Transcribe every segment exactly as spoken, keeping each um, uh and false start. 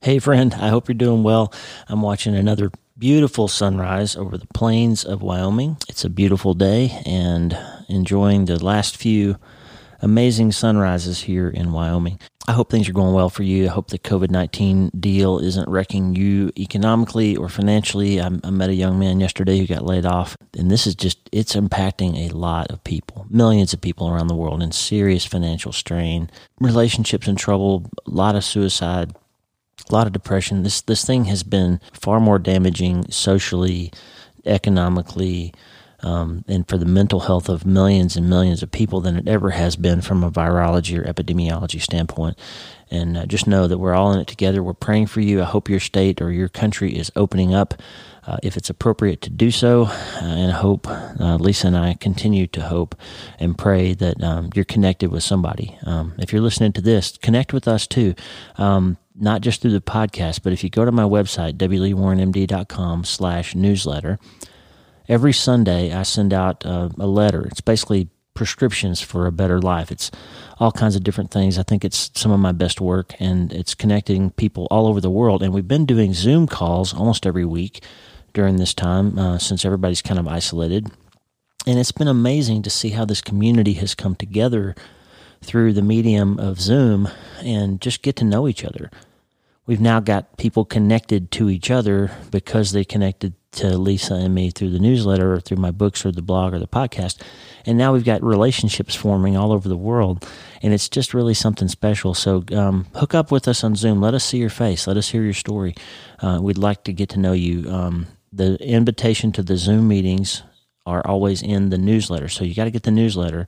Hey friend, I hope you're doing well. I'm watching another beautiful sunrise over the plains of Wyoming. It's a beautiful day and enjoying the last few amazing sunrises here in Wyoming. I hope things are going well for you. I hope the covid nineteen deal isn't wrecking you economically or financially. I, I met a young man yesterday who got laid off, and this is just, it's impacting a lot of people, millions of people around the world in serious financial strain, relationships in trouble, a lot of suicide, a lot of depression. This this thing has been far more damaging socially, economically, um, and for the mental health of millions and millions of people than it ever has been from a virology or epidemiology standpoint. And uh, just know that we're all in it together. We're praying for you. I hope your state or your country is opening up uh, if it's appropriate to do so. Uh, and I hope uh, Lisa and I continue to hope and pray that um, you're connected with somebody. Um, if you're listening to this, connect with us too. Um, not just through the podcast, but if you go to my website, w lee warren m d dot com slash newsletter, every Sunday I send out uh, a letter. It's basically prescriptions for a better life. It's all kinds of different things. I think it's some of my best work, and it's connecting people all over the world. And we've been doing Zoom calls almost every week during this time uh, since everybody's kind of isolated. And it's been amazing to see how this community has come together through the medium of Zoom and just get to know each other. We've now got people connected to each other because they connected to Lisa and me through the newsletter or through my books or the blog or the podcast. And now we've got relationships forming all over the world, and it's just really something special. So um, hook up with us on Zoom. Let us see your face. Let us hear your story. Uh, we'd like to get to know you. Um, the invitation to the Zoom meetings are always in the newsletter. So you got to get the newsletter,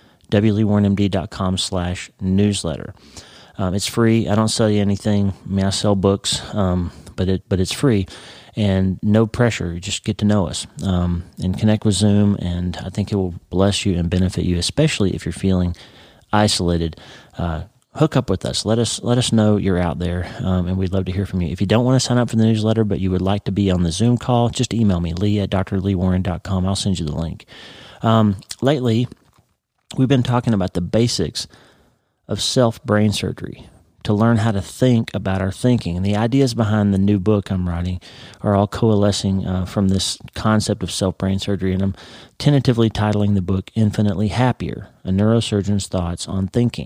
w lee warren m d dot com slash newsletter. Um, it's free. I don't sell you anything. I mean, I sell books, um, but it but it's free and no pressure. You just get to know us um, and connect with Zoom, and I think it will bless you and benefit you, especially if you're feeling isolated. Uh, hook up with us. Let us let us know you're out there, um, and we'd love to hear from you. If you don't want to sign up for the newsletter, but you would like to be on the Zoom call, just email me, lee at d r lee warren dot com. I'll send you the link. Um, lately, we've been talking about the basics of self-brain surgery, to learn how to think about our thinking. And the ideas behind the new book I'm writing are all coalescing uh, from this concept of self-brain surgery, and I'm tentatively titling the book Infinitely Happier, A Neurosurgeon's Thoughts on Thinking.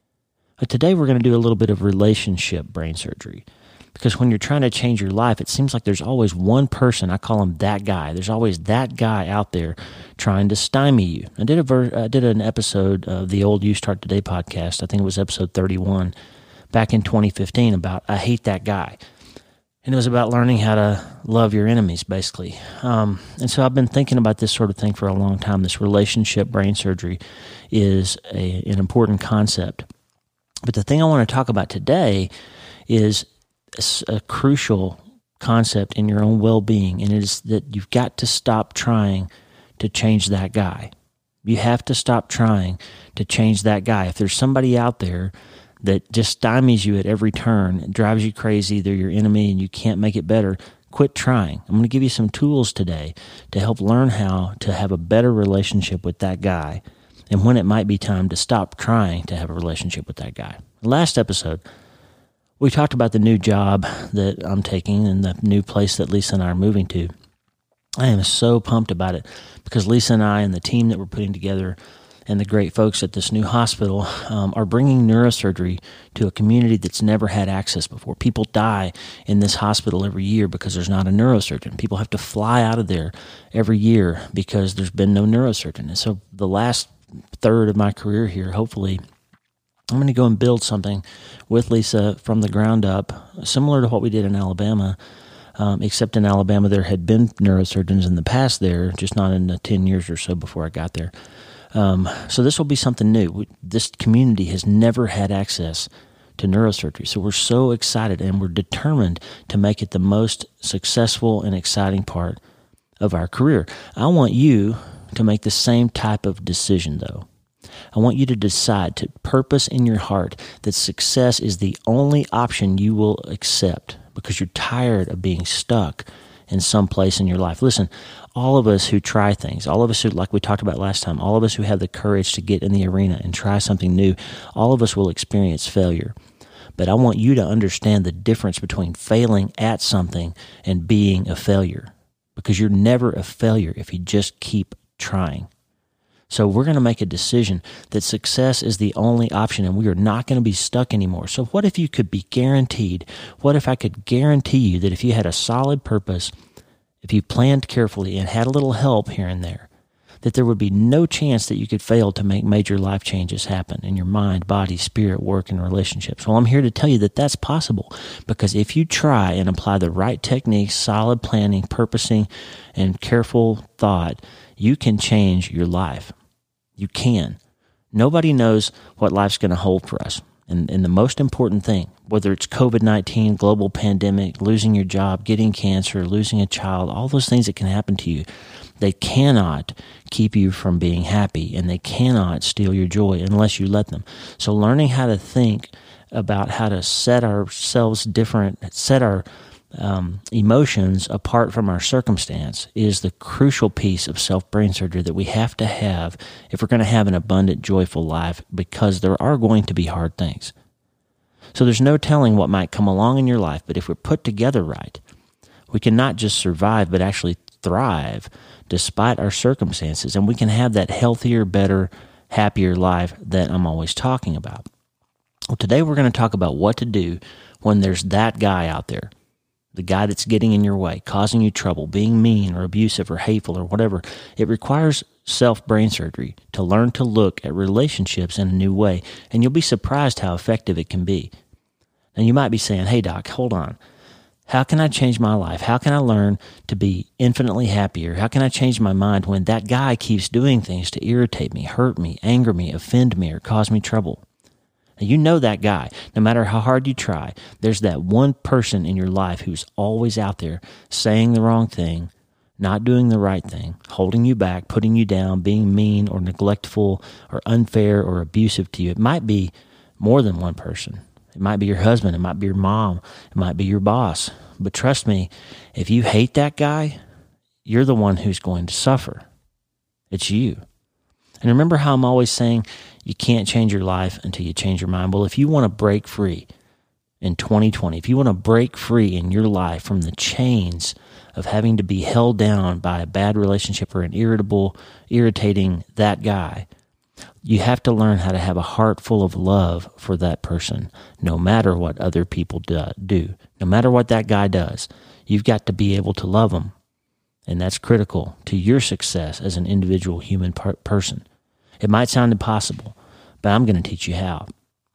But today we're going to do a little bit of relationship brain surgery, because when you're trying to change your life, it seems like there's always one person, I call him that guy. There's always that guy out there trying to stymie you. I did a ver- I did an episode of the old You Start Today podcast, I think it was episode thirty-one, back in twenty fifteen, about I Hate That Guy. And it was about learning how to love your enemies, basically. Um, and so I've been thinking about this sort of thing for a long time. This relationship brain surgery is a, an important concept. But the thing I want to talk about today is a crucial concept in your own well-being, and it is that you've got to stop trying to change that guy. You have to stop trying to change that guy. If there's somebody out there that just stymies you at every turn, drives you crazy, they're your enemy and you can't make it better, quit trying. I'm going to give you some tools today to help learn how to have a better relationship with that guy and when it might be time to stop trying to have a relationship with that guy. Last episode, we talked about the new job that I'm taking and the new place that Lisa and I are moving to. I am so pumped about it because Lisa and I and the team that we're putting together and the great folks at this new hospital um, are bringing neurosurgery to a community that's never had access before. People die in this hospital every year because there's not a neurosurgeon. People have to fly out of there every year because there's been no neurosurgeon. And so the last third of my career here, hopefully, I'm going to go and build something with Lisa from the ground up, similar to what we did in Alabama, um, except in Alabama there had been neurosurgeons in the past there, just not in the ten years or so before I got there. Um, so this will be something new. We, this community has never had access to neurosurgery, so we're so excited and we're determined to make it the most successful and exciting part of our career. I want you to make the same type of decision, though. I want you to decide, to purpose in your heart that success is the only option you will accept because you're tired of being stuck in some place in your life. Listen, all of us who try things, all of us who, like we talked about last time, all of us who have the courage to get in the arena and try something new, all of us will experience failure. but I want you to understand the difference between failing at something and being a failure, because you're never a failure if you just keep trying. So we're going to make a decision that success is the only option and we are not going to be stuck anymore. So what if you could be guaranteed? What if I could guarantee you that if you had a solid purpose, if you planned carefully and had a little help here and there, that there would be no chance that you could fail to make major life changes happen in your mind, body, spirit, work, and relationships? Well, I'm here to tell you that that's possible, because if you try and apply the right techniques, solid planning, purposing, and careful thought, you can change your life. You can. Nobody knows what life's going to hold for us. And, and the most important thing, whether it's covid nineteen, global pandemic, losing your job, getting cancer, losing a child, all those things that can happen to you, they cannot keep you from being happy, and they cannot steal your joy unless you let them. So learning how to think about how to set ourselves different, set our um, emotions apart from our circumstance is the crucial piece of self-brain surgery that we have to have if we're going to have an abundant, joyful life, because there are going to be hard things. So there's no telling what might come along in your life, but if we're put together right, we can not just survive, but actually thrive despite our circumstances, and we can have that healthier, better, happier life that I'm always talking about. Well, today we're going to talk about what to do when there's that guy out there, the guy that's getting in your way, causing you trouble, being mean or abusive or hateful or whatever. It requires self-brain surgery to learn to look at relationships in a new way, and you'll be surprised how effective it can be. And you might be saying, hey, Doc, hold on. How can I change my life? How can I learn to be infinitely happier? How can I change my mind when that guy keeps doing things to irritate me, hurt me, anger me, offend me, or cause me trouble? Now, you know that guy. No matter how hard you try, there's that one person in your life who's always out there saying the wrong thing, not doing the right thing, holding you back, putting you down, being mean or neglectful or unfair or abusive to you. It might be more than one person. It might be your husband. It might be your mom. It might be your boss. But trust me, if you hate that guy, you're the one who's going to suffer. It's you. And remember how I'm always saying you can't change your life until you change your mind. Well, if you want to break free in twenty twenty, if you want to break free in your life from the chains of having to be held down by a bad relationship or an irritable, irritating that guy, you have to learn how to have a heart full of love for that person, no matter what other people do. No matter what that guy does, you've got to be able to love him. And that's critical to your success as an individual human per- person. It might sound impossible, but I'm going to teach you how.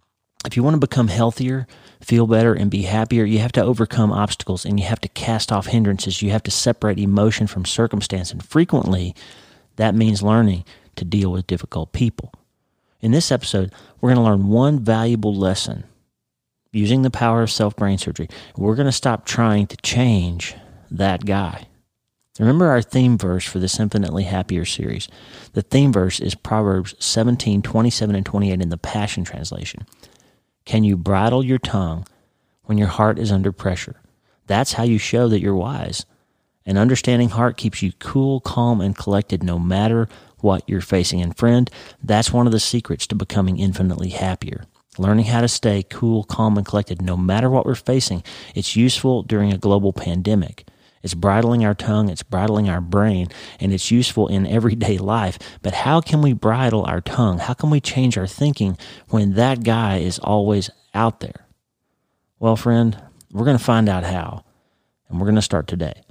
If you want to become healthier, feel better, and be happier, you have to overcome obstacles, and you have to cast off hindrances. You have to separate emotion from circumstance, and frequently that means learning to deal with difficult people. In this episode, we're going to learn one valuable lesson using the power of self-brain surgery. We're going to stop trying to change that guy. Remember our theme verse for this Infinitely Happier series. The theme verse is Proverbs seventeen, twenty-seven, and twenty-eight in the Passion Translation. Can you bridle your tongue when your heart is under pressure? That's how you show that you're wise. An understanding heart keeps you cool, calm, and collected no matter what you're facing. And friend, that's one of the secrets to becoming infinitely happier. Learning how to stay cool, calm, and collected no matter what we're facing. It's useful during a global pandemic. It's bridling our tongue, it's bridling our brain, and it's useful in everyday life. But how can we bridle our tongue? How can we change our thinking when that guy is always out there? Well, friend, we're going to find out how, and we're going to start today.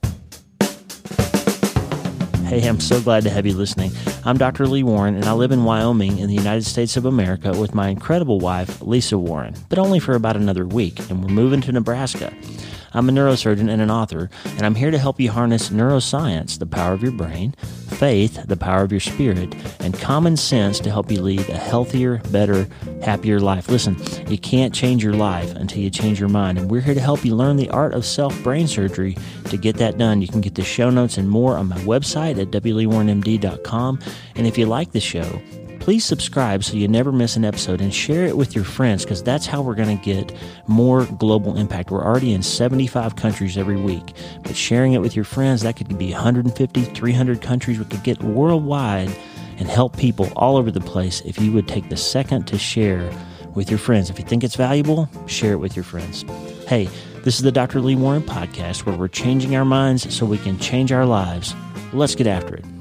Hey, I'm so glad to have you listening. I'm Doctor Lee Warren, and I live in Wyoming in the United States of America with my incredible wife, Lisa Warren, but only for about another week, and we're moving to Nebraska. I'm a neurosurgeon and an author, and I'm here to help you harness neuroscience, the power of your brain, faith, the power of your spirit, and common sense to help you lead a healthier, better, happier life. Listen, you can't change your life until you change your mind, and we're here to help you learn the art of self-brain surgery to get that done. You can get the show notes and more on my website at w lee warren m d dot com, and if you like the show, please subscribe so you never miss an episode, and share it with your friends, because that's how we're going to get more global impact. We're already in seventy-five countries every week, but sharing it with your friends, that could be one hundred fifty, three hundred countries. We could get worldwide and help people all over the place if you would take the second to share with your friends. If you think it's valuable, share it with your friends. Hey, this is the Doctor Lee Warren Podcast, where we're changing our minds so we can change our lives. Let's get after it.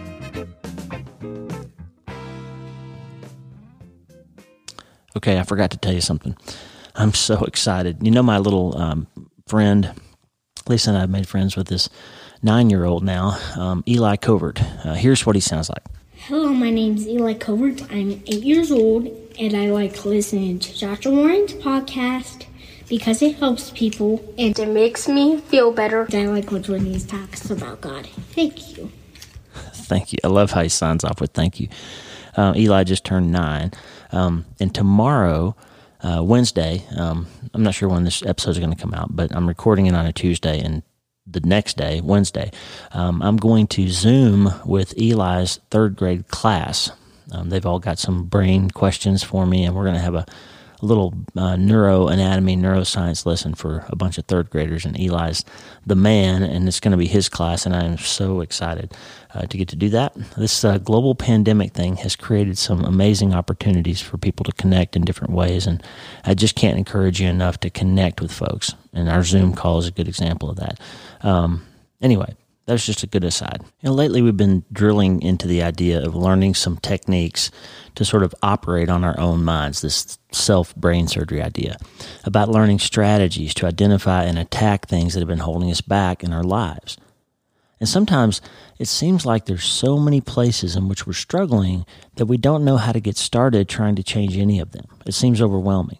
Okay, I forgot to tell you something. I'm so excited. You know, my little um, friend, Lisa and I have made friends with this nine-year-old now, um, Eli Covert. Uh, here's what he sounds like. Hello, my name's Eli Covert. I'm eight years old, and I like listening to Doctor Warren's podcast because it helps people, and it makes me feel better. And I like when he talks about God. Thank you. Thank you. I love how he signs off with thank you. Uh, Eli just turned nine, um, and tomorrow, uh, Wednesday, um, I'm not sure when this episode is going to come out, but I'm recording it on a Tuesday, and the next day, Wednesday, um, I'm going to Zoom with Eli's third grade class. Um, they've all got some brain questions for me, and we're going to have a, a little uh, neuroanatomy, neuroscience lesson for a bunch of third graders, and Eli's the man, and it's going to be his class, and I am so excited uh, to get to do that. This uh, global pandemic thing has created some amazing opportunities for people to connect in different ways, and I just can't encourage you enough to connect with folks, and our Zoom call is a good example of that. Um, anyway, that's just a good aside. You know, lately we've been drilling into the idea of learning some techniques to sort of operate on our own minds, this self-brain surgery idea, about learning strategies to identify and attack things that have been holding us back in our lives. And sometimes it seems like there's so many places in which we're struggling that we don't know how to get started trying to change any of them. It seems overwhelming.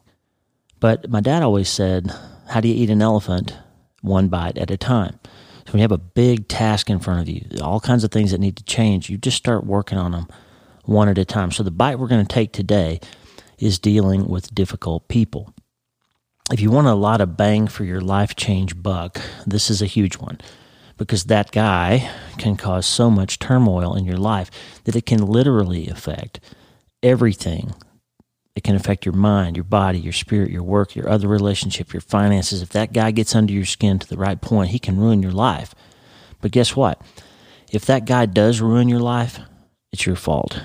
But my dad always said, how do you eat an elephant? One bite at a time. So when you have a big task in front of you, all kinds of things that need to change, you just start working on them one at a time. So the bite we're going to take today is dealing with difficult people. If you want a lot of bang for your life change buck, this is a huge one, because that guy can cause so much turmoil in your life that it can literally affect everything. It can affect your mind, your body, your spirit, your work, your other relationship, your finances. If that guy gets under your skin to the right point, he can ruin your life. But guess what? If that guy does ruin your life, it's your fault.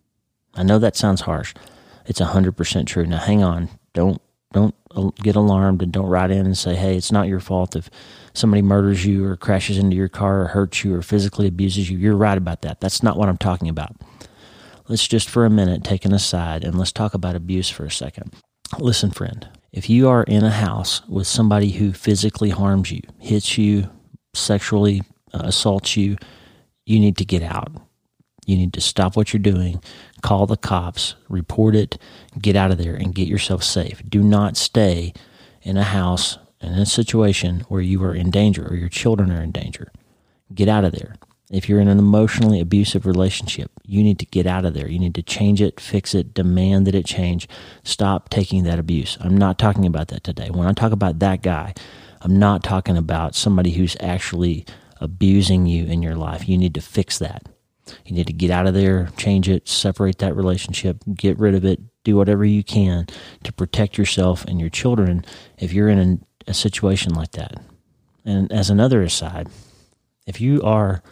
I know that sounds harsh. It's one hundred percent true. Now, hang on. Don't don't get alarmed, and don't write in and say, hey, it's not your fault if somebody murders you or crashes into your car or hurts you or physically abuses you. You're right about that. That's not what I'm talking about. Let's just for a minute take an aside and let's talk about abuse for a second. Listen, friend, if you are in a house with somebody who physically harms you, hits you, sexually uh, assaults you, you need to get out. You need to stop what you're doing, call the cops, report it, get out of there and get yourself safe. Do not stay in a house in a situation where you are in danger or your children are in danger. Get out of there. If you're in an emotionally abusive relationship, you need to get out of there. You need to change it, fix it, demand that it change. Stop taking that abuse. I'm not talking about that today. When I talk about that guy, I'm not talking about somebody who's actually abusing you in your life. You need to fix that. You need to get out of there, change it, separate that relationship, get rid of it, do whatever you can to protect yourself and your children if you're in a, a situation like that. And as another aside, if you are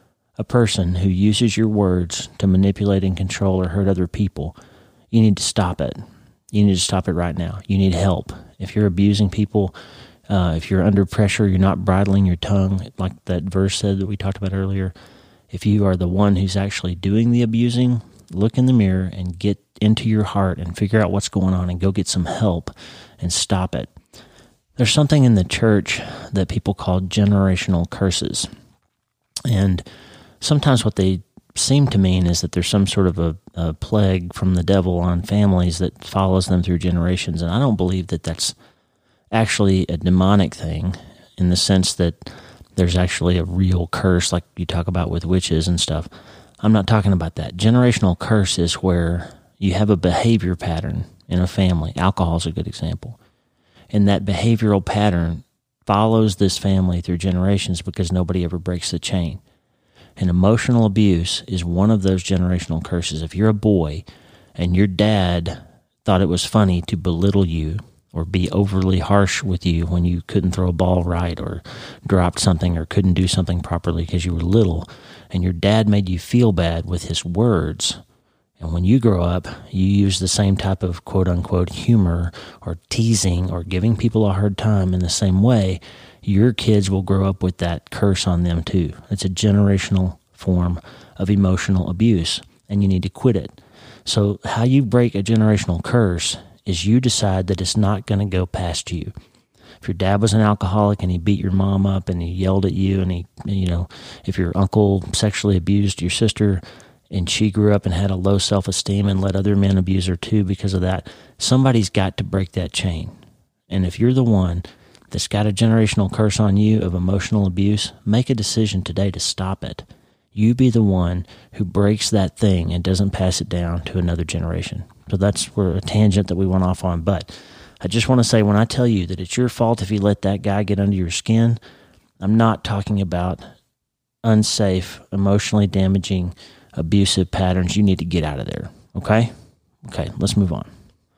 a person who uses your words to manipulate and control or hurt other people, you need to stop it. You need to stop it right now. You need help. If you're abusing people, uh, if you're under pressure, you're not bridling your tongue, like that verse said that we talked about earlier. If you are the one who's actually doing the abusing, look in the mirror and get into your heart and figure out what's going on and go get some help and stop it. There's something in the church that people call generational curses. And sometimes what they seem to mean is that there's some sort of a, a plague from the devil on families that follows them through generations. And I don't believe that that's actually a demonic thing in the sense that there's actually a real curse like you talk about with witches and stuff. I'm not talking about that. Generational curse is where you have a behavior pattern in a family. Alcohol is a good example. And that behavioral pattern follows this family through generations because nobody ever breaks the chain. And emotional abuse is one of those generational curses. If you're a boy and your dad thought it was funny to belittle you or be overly harsh with you when you couldn't throw a ball right or dropped something or couldn't do something properly because you were little, and your dad made you feel bad with his words, And when you grow up, you use the same type of quote-unquote humor or teasing or giving people a hard time in the same way, your kids will grow up with that curse on them too. It's a generational form of emotional abuse, and you need to quit it. So how you break a generational curse is you decide that it's not going to go past you. If your dad was an alcoholic and he beat your mom up and he yelled at you, and he, you know, if your uncle sexually abused your sister and she grew up and had a low self-esteem and let other men abuse her too because of that, somebody's got to break that chain. And if you're the one that's got a generational curse on you of emotional abuse, make a decision today to stop it. You be the one who breaks that thing and doesn't pass it down to another generation. So that's where a tangent that we went off on. But I just want to say, when I tell you that it's your fault if you let that guy get under your skin, I'm not talking about unsafe, emotionally damaging, abusive patterns. You need to get out of there. Okay? Okay, let's move on.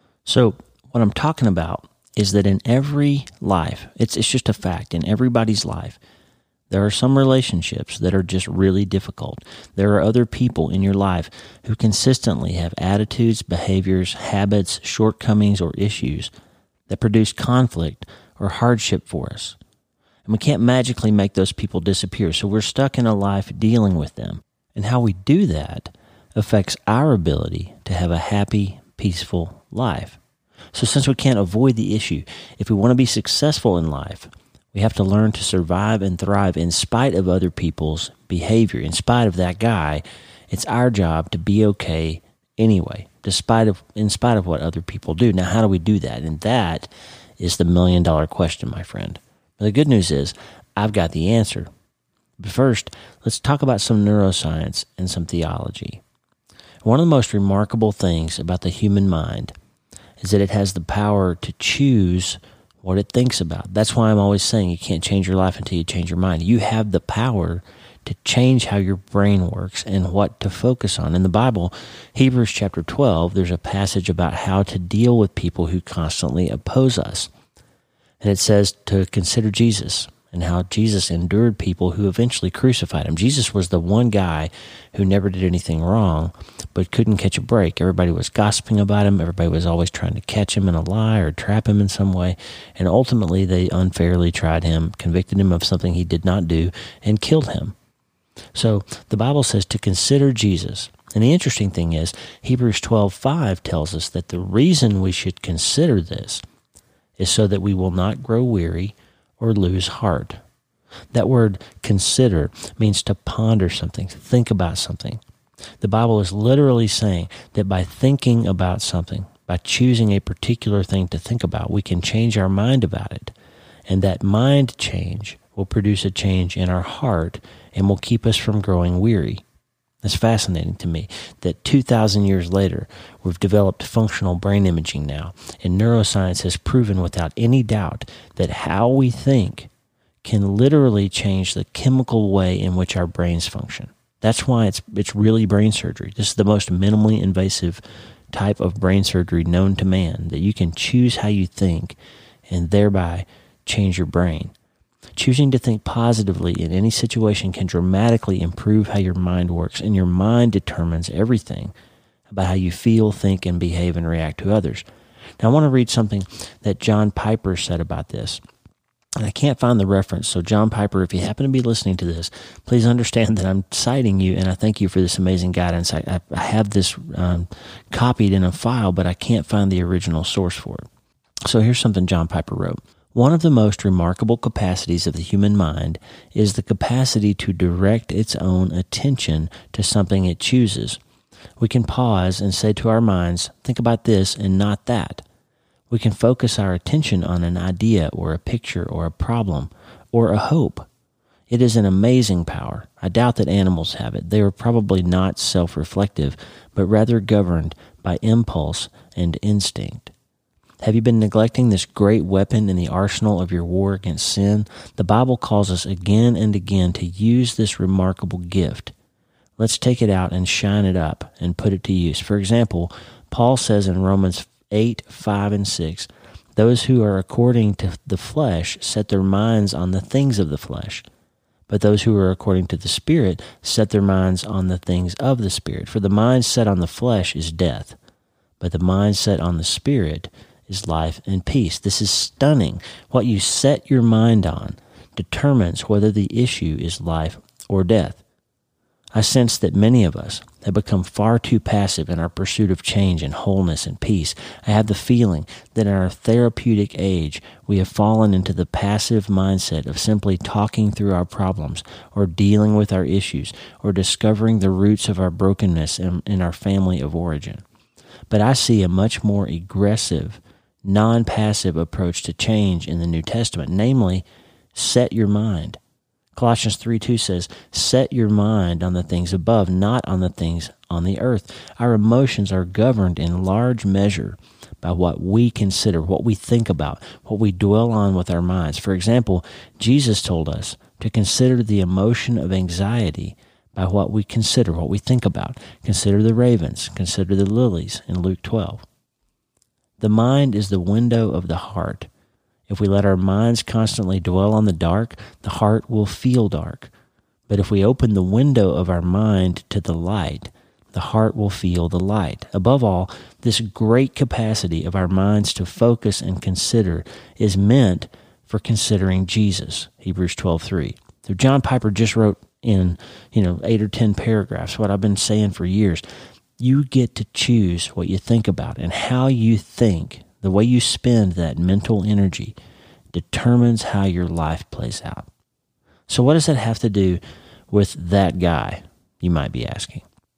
So what I'm talking about is that in every life, it's it's just a fact, in everybody's life, there are some relationships that are just really difficult. There are other people in your life who consistently have attitudes, behaviors, habits, shortcomings, or issues that produce conflict or hardship for us. And we can't magically make those people disappear, so we're stuck in a life dealing with them. And how we do that affects our ability to have a happy, peaceful life. So since we can't avoid the issue, if we want to be successful in life, we have to learn to survive and thrive in spite of other people's behavior. In spite of that guy, it's our job to be okay anyway, despite of, in spite of what other people do. Now, how do we do that? And that is the million dollar question, my friend. But the good news is, I've got the answer. But first, let's talk about some neuroscience and some theology. One of the most remarkable things about the human mind is that it has the power to choose what it thinks about. That's why I'm always saying you can't change your life until you change your mind. You have the power to change how your brain works and what to focus on. In the Bible, Hebrews chapter twelve, there's a passage about how to deal with people who constantly oppose us. And it says to consider Jesus and how Jesus endured people who eventually crucified him. Jesus was the one guy who never did anything wrong, but couldn't catch a break. Everybody was gossiping about him. Everybody was always trying to catch him in a lie or trap him in some way. And ultimately, they unfairly tried him, convicted him of something he did not do, and killed him. So the Bible says to consider Jesus. And the interesting thing is, Hebrews twelve five tells us that the reason we should consider this is so that we will not grow weary or lose heart. That word consider means to ponder something, to think about something. The Bible is literally saying that by thinking about something, by choosing a particular thing to think about, we can change our mind about it. And that mind change will produce a change in our heart and will keep us from growing weary. It's fascinating to me that two thousand years later, we've developed functional brain imaging now, and neuroscience has proven without any doubt that how we think can literally change the chemical way in which our brains function. That's why it's it's really brain surgery. This is the most minimally invasive type of brain surgery known to man, that you can choose how you think and thereby change your brain. Choosing to think positively in any situation can dramatically improve how your mind works, and your mind determines everything about how you feel, think, and behave and react to others. Now, I want to read something that John Piper said about this, and I can't find the reference. So, John Piper, if you happen to be listening to this, please understand that I'm citing you, and I thank you for this amazing guidance. I, I have this um, copied in a file, but I can't find the original source for it. So, here's something John Piper wrote. One of the most remarkable capacities of the human mind is the capacity to direct its own attention to something it chooses. We can pause and say to our minds, think about this and not that. We can focus our attention on an idea or a picture or a problem or a hope. It is an amazing power. I doubt that animals have it. They are probably not self-reflective, but rather governed by impulse and instinct. Have you been neglecting this great weapon in the arsenal of your war against sin? The Bible calls us again and again to use this remarkable gift. Let's take it out and shine it up and put it to use. For example, Paul says in Romans eight, five, and six, those who are according to the flesh set their minds on the things of the flesh, But those who are according to the Spirit set their minds on the things of the Spirit. For the mind set on the flesh is death, but the mind set on the Spirit is life and peace. This is stunning. What you set your mind on determines whether the issue is life or death. I sense that many of us have become far too passive in our pursuit of change and wholeness and peace. I have the feeling that in our therapeutic age, we have fallen into the passive mindset of simply talking through our problems or dealing with our issues or discovering the roots of our brokenness in, in our family of origin. But I see a much more aggressive, non-passive approach to change in the New Testament, namely, set your mind. Colossians three two says, set your mind on the things above, not on the things on the earth. Our emotions are governed in large measure by what we consider, what we think about, what we dwell on with our minds. For example, Jesus told us to consider the emotion of anxiety by what we consider, what we think about. Consider the ravens, consider the lilies in Luke twelve. The mind is the window of the heart. If we let our minds constantly dwell on the dark, the heart will feel dark. But if we open the window of our mind to the light, the heart will feel the light. Above all, this great capacity of our minds to focus and consider is meant for considering Jesus, Hebrews twelve three. So John Piper just wrote in, you know, eight or ten paragraphs what I've been saying for years. You get to choose what you think about, and how you think. The way you spend that mental energy determines how your life plays out. So what does that have to do with that guy, you might be asking?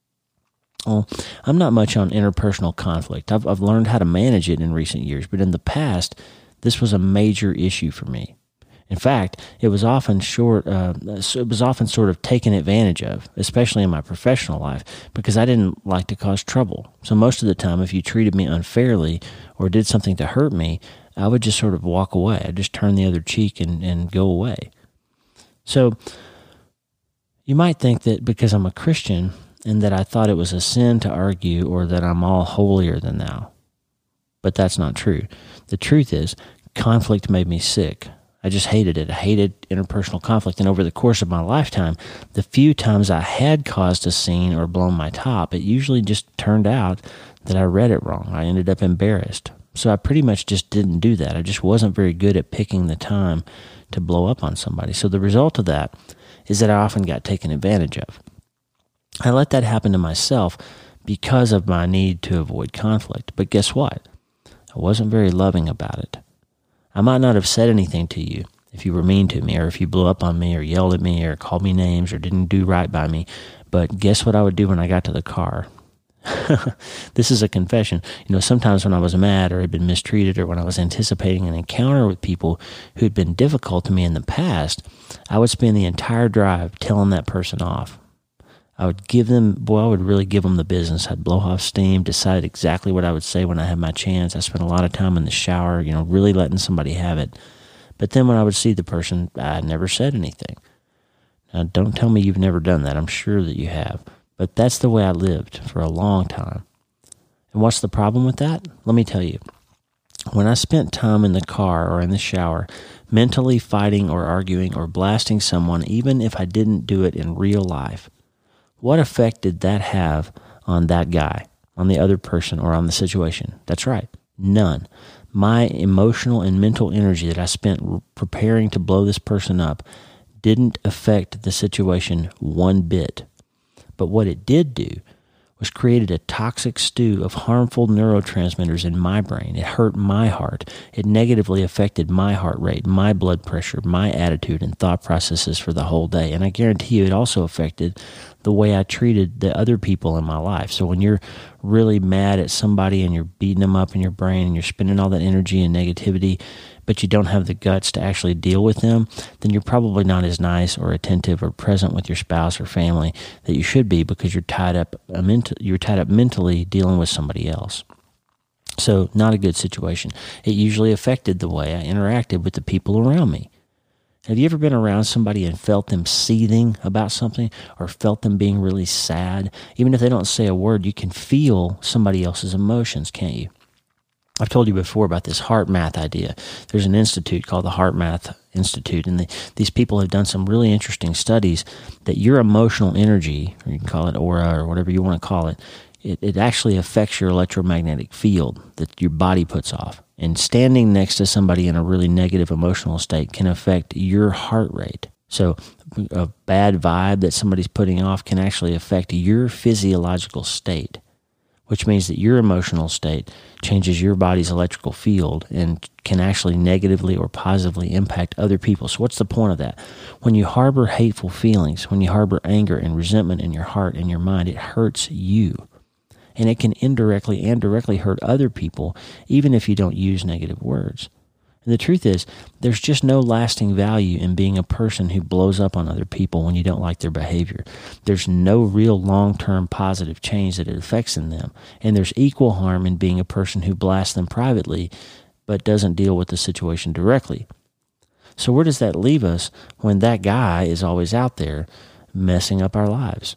Well, I'm not much on interpersonal conflict. I've, I've learned how to manage it in recent years, but in the past, this was a major issue for me. In fact, it was often short. Uh, it was often sort of taken advantage of, especially in my professional life, because I didn't like to cause trouble. So most of the time, if you treated me unfairly or did something to hurt me, I would just sort of walk away. I'd just turn the other cheek and, and go away. So you might think that because I'm a Christian and that I thought it was a sin to argue or that I'm all holier than thou. But that's not true. The truth is, conflict made me sick. I just hated it. I hated interpersonal conflict. And over the course of my lifetime, the few times I had caused a scene or blown my top, it usually just turned out that I read it wrong. I ended up embarrassed. So I pretty much just didn't do that. I just wasn't very good at picking the time to blow up on somebody. So the result of that is that I often got taken advantage of. I let that happen to myself because of my need to avoid conflict. But guess what? I wasn't very loving about it. I might not have said anything to you if you were mean to me, or if you blew up on me or yelled at me or called me names or didn't do right by me. But guess what I would do when I got to the car? This is a confession. You know, sometimes when I was mad or had been mistreated, or when I was anticipating an encounter with people who had been difficult to me in the past, I would spend the entire drive telling that person off. I would give them, boy, I would really give them the business. I'd blow off steam, decide exactly what I would say when I had my chance. I spent a lot of time in the shower, you know, really letting somebody have it. But then when I would see the person, I never said anything. Now, don't tell me you've never done that. I'm sure that you have. But that's the way I lived for a long time. And what's the problem with that? Let me tell you. When I spent time in the car or in the shower, mentally fighting or arguing or blasting someone, even if I didn't do it in real life, what effect did that have on that guy, on the other person, or on the situation? That's right, none. My emotional and mental energy that I spent preparing to blow this person up didn't affect the situation one bit. But what it did do was created a toxic stew of harmful neurotransmitters in my brain. It hurt my heart. It negatively affected my heart rate, my blood pressure, my attitude and thought processes for the whole day. And I guarantee you it also affected the way I treated the other people in my life. So when you're really mad at somebody and you're beating them up in your brain and you're spending all that energy and negativity, but you don't have the guts to actually deal with them, then you're probably not as nice or attentive or present with your spouse or family that you should be, because you're tied up you're tied up mentally dealing with somebody else. So not a good situation. It usually affected the way I interacted with the people around me. Have you ever been around somebody and felt them seething about something, or felt them being really sad? Even if they don't say a word, you can feel somebody else's emotions, can't you? I've told you before about this HeartMath idea. There's an institute called the HeartMath Institute, and the, these people have done some really interesting studies that your emotional energy, or you can call it aura or whatever you want to call it, it, it actually affects your electromagnetic field that your body puts off. And standing next to somebody in a really negative emotional state can affect your heart rate. So a bad vibe that somebody's putting off can actually affect your physiological state, which means that your emotional state changes your body's electrical field and can actually negatively or positively impact other people. So what's the point of that? When you harbor hateful feelings, when you harbor anger and resentment in your heart and your mind, it hurts you. And it can indirectly and directly hurt other people, even if you don't use negative words. And the truth is, there's just no lasting value in being a person who blows up on other people when you don't like their behavior. There's no real long-term positive change that it affects in them. And there's equal harm in being a person who blasts them privately but doesn't deal with the situation directly. So where does that leave us when that guy is always out there messing up our lives?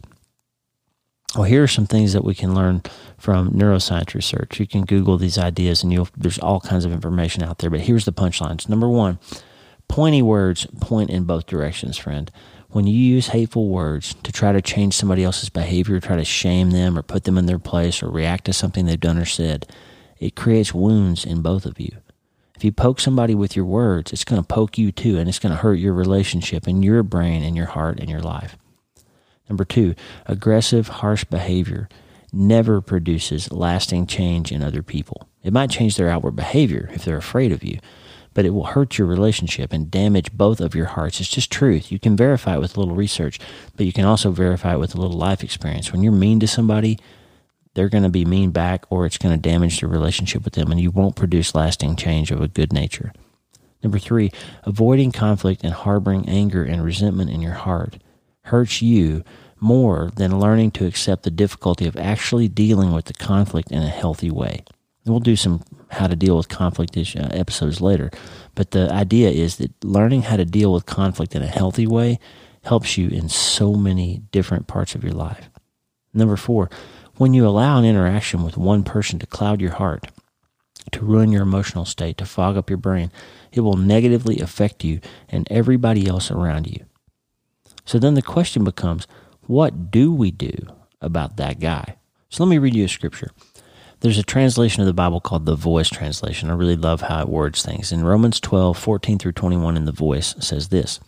Well, here are some things that we can learn from neuroscience research. You can Google these ideas and you'll there's all kinds of information out there. But here's the punchlines. Number one, pointy words point in both directions, friend. When you use hateful words to try to change somebody else's behavior, try to shame them or put them in their place or react to something they've done or said, it creates wounds in both of you. If you poke somebody with your words, it's going to poke you too, and it's going to hurt your relationship and your brain and your heart and your life. Number two, aggressive, harsh behavior never produces lasting change in other people. It might change their outward behavior if they're afraid of you, but it will hurt your relationship and damage both of your hearts. It's just truth. You can verify it with a little research, but you can also verify it with a little life experience. When you're mean to somebody, they're going to be mean back, or it's going to damage the relationship with them, and you won't produce lasting change of a good nature. Number three, avoiding conflict and harboring anger and resentment in your heart hurts you more than learning to accept the difficulty of actually dealing with the conflict in a healthy way. And we'll do some how to deal with conflict episodes later, but the idea is that learning how to deal with conflict in a healthy way helps you in so many different parts of your life. Number four, when you allow an interaction with one person to cloud your heart, to ruin your emotional state, to fog up your brain, it will negatively affect you and everybody else around you. So then the question becomes, what do we do about that guy? So let me read you a scripture. There's a translation of the Bible called the Voice translation. I really love how it words things. In Romans twelve, fourteen through twenty-one in the Voice says this: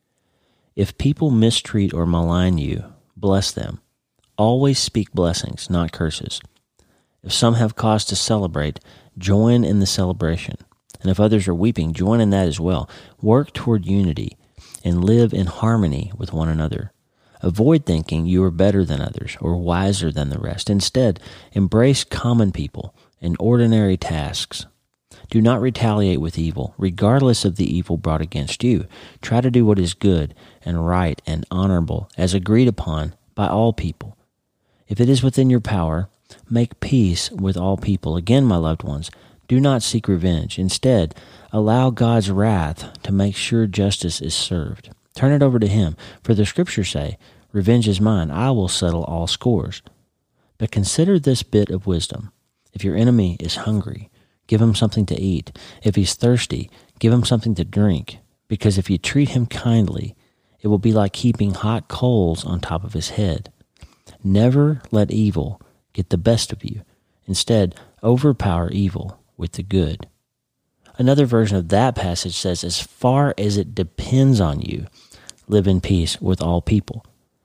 If people mistreat or malign you, bless them. Always speak blessings, not curses. If some have cause to celebrate, join in the celebration. And if others are weeping, join in that as well. Work toward unity and live in harmony with one another. Avoid thinking you are better than others or wiser than the rest. Instead, embrace common people and ordinary tasks. Do not retaliate with evil, regardless of the evil brought against you. Try to do what is good and right and honorable, as agreed upon by all people. If it is within your power, make peace with all people. Again, my loved ones, do not seek revenge. Instead, allow God's wrath to make sure justice is served. Turn it over to Him, for the Scriptures say, Revenge is mine, I will settle all scores. But consider this bit of wisdom. If your enemy is hungry, give him something to eat. If he's thirsty, give him something to drink. Because if you treat him kindly, it will be like heaping hot coals on top of his head. Never let evil get the best of you. Instead, overpower evil with the good. Another version of that passage says, as far as it depends on you, live in peace with all people.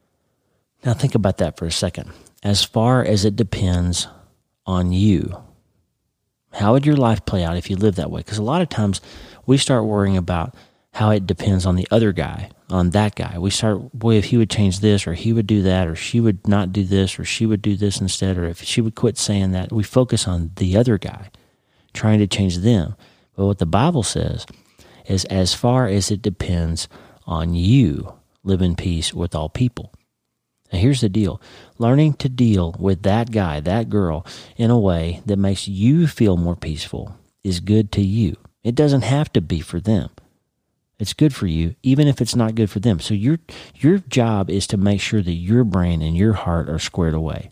Now think about that for a second. As far as it depends on you, how would your life play out if you live that way? Because a lot of times we start worrying about how it depends on the other guy, on that guy. We start, boy, if he would change this, or he would do that, or she would not do this, or she would do this instead, or if she would quit saying that. We focus on the other guy, trying to change them. But what the Bible says is, as far as it depends on you, live in peace with all people. Now here's the deal. Learning to deal with that guy, that girl, in a way that makes you feel more peaceful is good to you. It doesn't have to be for them. It's good for you, even if it's not good for them. So your your job is to make sure that your brain and your heart are squared away.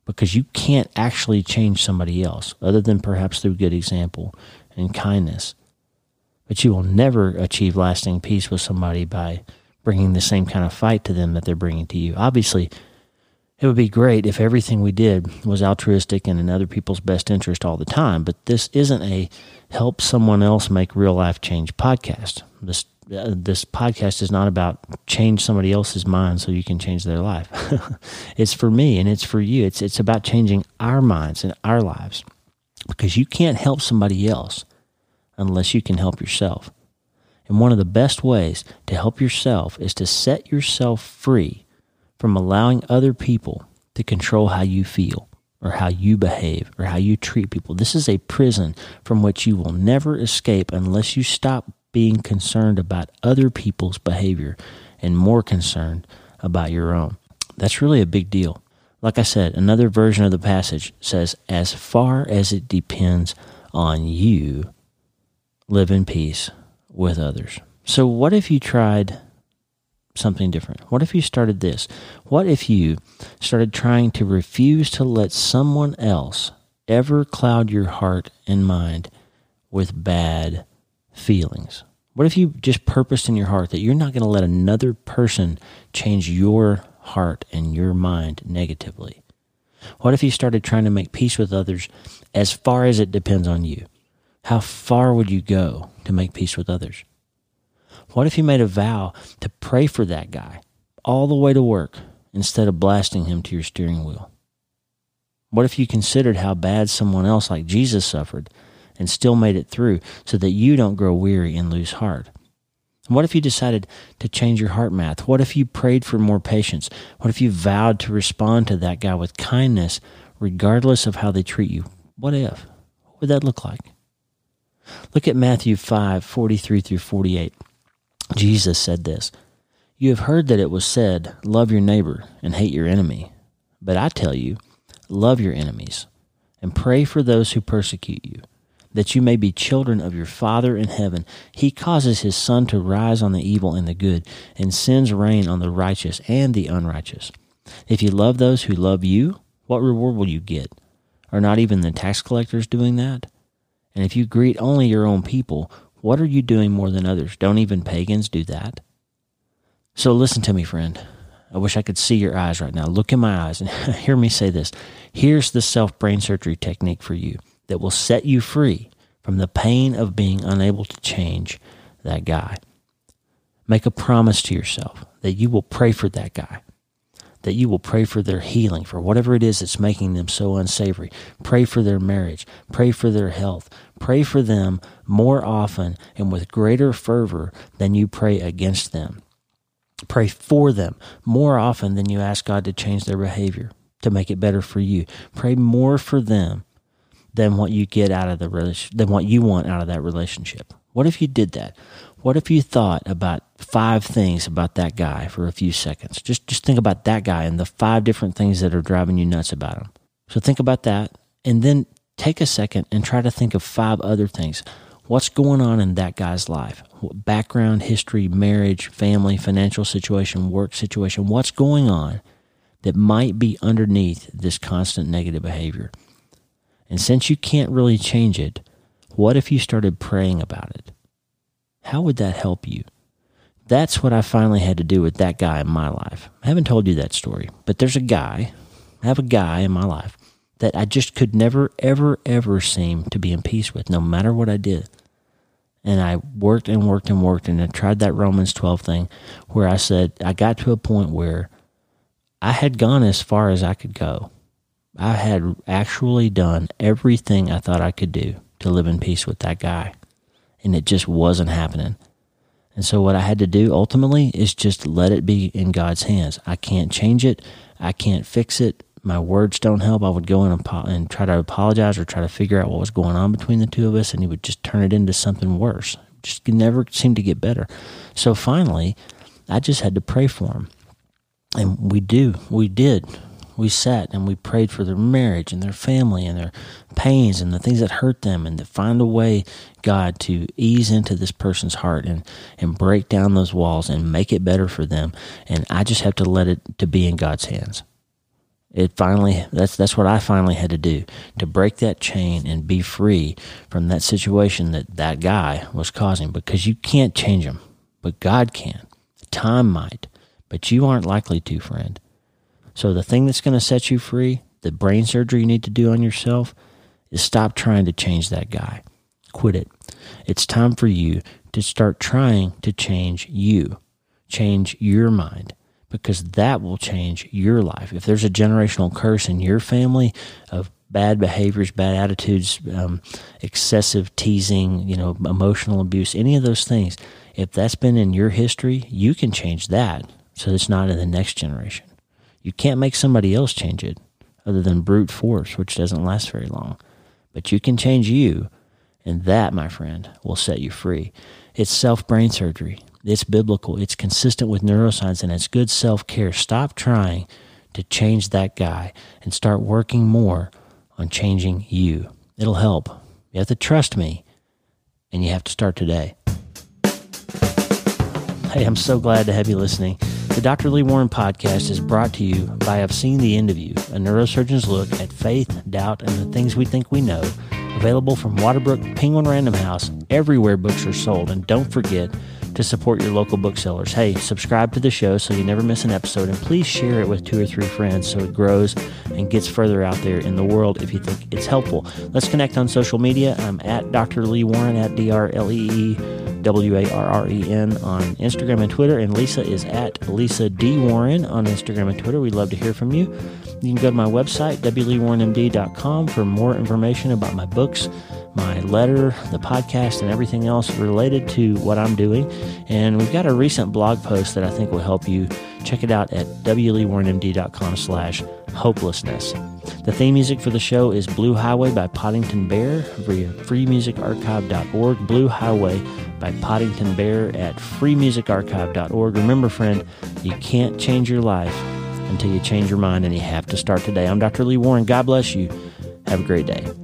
because you can't actually change somebody else other than perhaps through good example and kindness. But you will never achieve lasting peace with somebody by bringing the same kind of fight to them that they're bringing to you. Obviously, it would be great if everything we did was altruistic and in other people's best interest all the time, but this isn't a help someone else make real life change podcast. This uh, this podcast is not about change somebody else's mind so you can change their life. It's for me and it's for you. It's it's about changing our minds and our lives, because you can't help somebody else unless you can help yourself. And one of the best ways to help yourself is to set yourself free from allowing other people to control how you feel or how you behave or how you treat people. This is a prison from which you will never escape unless you stop being concerned about other people's behavior and more concerned about your own. That's really a big deal. Like I said, another version of the passage says, as far as it depends on you, live in peace with others. So what if you tried something different? What if you started this? What if you started trying to refuse to let someone else ever cloud your heart and mind with bad feelings? What if you just purposed in your heart that you're not going to let another person change your heart and your mind negatively? What if you started trying to make peace with others as far as it depends on you? How far would you go to make peace with others? What if you made a vow to pray for that guy all the way to work instead of blasting him to your steering wheel? What if you considered how bad someone else like Jesus suffered and still made it through so that you don't grow weary and lose heart? What if you decided to change your heart math? What if you prayed for more patience? What if you vowed to respond to that guy with kindness regardless of how they treat you? What if? What would that look like? Look at Matthew five, forty-three through forty-eight. Jesus said this, "You have heard that it was said, 'Love your neighbor and hate your enemy.' But I tell you, love your enemies and pray for those who persecute you, that you may be children of your Father in heaven. He causes his sun to rise on the evil and the good, and sends rain on the righteous and the unrighteous. If you love those who love you, what reward will you get? Are not even the tax collectors doing that? And if you greet only your own people, what are you doing more than others? Don't even pagans do that?" So listen to me, friend. I wish I could see your eyes right now. Look in my eyes and hear me say this. Here's the self-brain surgery technique for you that will set you free from the pain of being unable to change that guy. Make a promise to yourself that you will pray for that guy, that you will pray for their healing, for whatever it is that's making them so unsavory. Pray for their marriage. Pray for their health. Pray for them more often and with greater fervor than you pray against them. Pray for them more often than you ask God to change their behavior, to make it better for you. Pray more for them than what you get out of the relationship, than what you want out of that relationship. What if you did that? What if you thought about five things about that guy for a few seconds? Just just think about that guy and the five different things that are driving you nuts about him. So think about that, and then take a second and try to think of five other things. What's going on in that guy's life? Background, history, marriage, family, financial situation, work situation. What's going on that might be underneath this constant negative behavior? And since you can't really change it, what if you started praying about it? How would that help you? That's what I finally had to do with that guy in my life. I haven't told you that story, but there's a guy, I have a guy in my life that I just could never, ever, ever seem to be in peace with, no matter what I did. And I worked and worked and worked, and I tried that Romans twelve thing where I said, I got to a point where I had gone as far as I could go. I had actually done everything I thought I could do to live in peace with that guy, and it just wasn't happening. And so what I had to do ultimately is just let it be in God's hands. I can't change it. I can't fix it. My words don't help. I would go in and, and try to apologize or try to figure out what was going on between the two of us, and he would just turn it into something worse. Just never seemed to get better. So finally, I just had to pray for him. And we do. We did. We sat and we prayed for their marriage and their family and their pains and the things that hurt them, and to find a way, God, to ease into this person's heart and, and break down those walls and make it better for them. And I just have to let it to be in God's hands. It finally, that's that's what I finally had to do, to break that chain and be free from that situation that that guy was causing, because you can't change him, but God can. Time might, but you aren't likely to, friend. So the thing that's going to set you free, the brain surgery you need to do on yourself, is stop trying to change that guy. Quit it. It's time for you to start trying to change you, change your mind, because that will change your life. If there's a generational curse in your family of bad behaviors, bad attitudes, um, excessive teasing, you know, emotional abuse, any of those things, if that's been in your history, you can change that so it's not in the next generation. You can't make somebody else change it other than brute force, which doesn't last very long. But you can change you, and that, my friend, will set you free. It's self-brain surgery. It's biblical. It's consistent with neuroscience, and it's good self-care. Stop trying to change that guy and start working more on changing you. It'll help. You have to trust me, and you have to start today. Hey, I'm so glad to have you listening. The Doctor Lee Warren podcast is brought to you by I've Seen the End of You, a neurosurgeon's look at faith, doubt, and the things we think we know. Available from Waterbrook, Penguin Random House, everywhere books are sold. And don't forget to support your local booksellers. Hey, subscribe to the show so you never miss an episode, and please share it with two or three friends so it grows and gets further out there in the world if you think it's helpful. Let's connect on social media. I'm at Doctor Lee Warren, at D R L E E W A R R E N on Instagram and Twitter, and Lisa is at Lisa D. Warren on Instagram and Twitter. We'd love to hear from you. You can go to my website, W Lee Warren M D dot com, for more information about my books, my letter, the podcast, and everything else related to what I'm doing. And we've got a recent blog post that I think will help you. Check it out at W Lee Warren M D dot com slash hopelessness. The theme music for the show is Blue Highway by Poddington Bear via free music archive dot org. Blue Highway by Poddington Bear at free music archive dot org. Remember, friend, you can't change your life until you change your mind, and you have to start today. I'm Doctor Lee Warren. God bless you. Have a great day.